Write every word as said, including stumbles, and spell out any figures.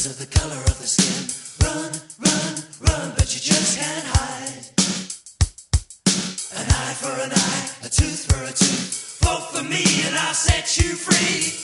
because of the color of the skin. Run, run, run, but you just can't hide. An eye for an eye, a tooth for a tooth. Vote for me and I'll set you free.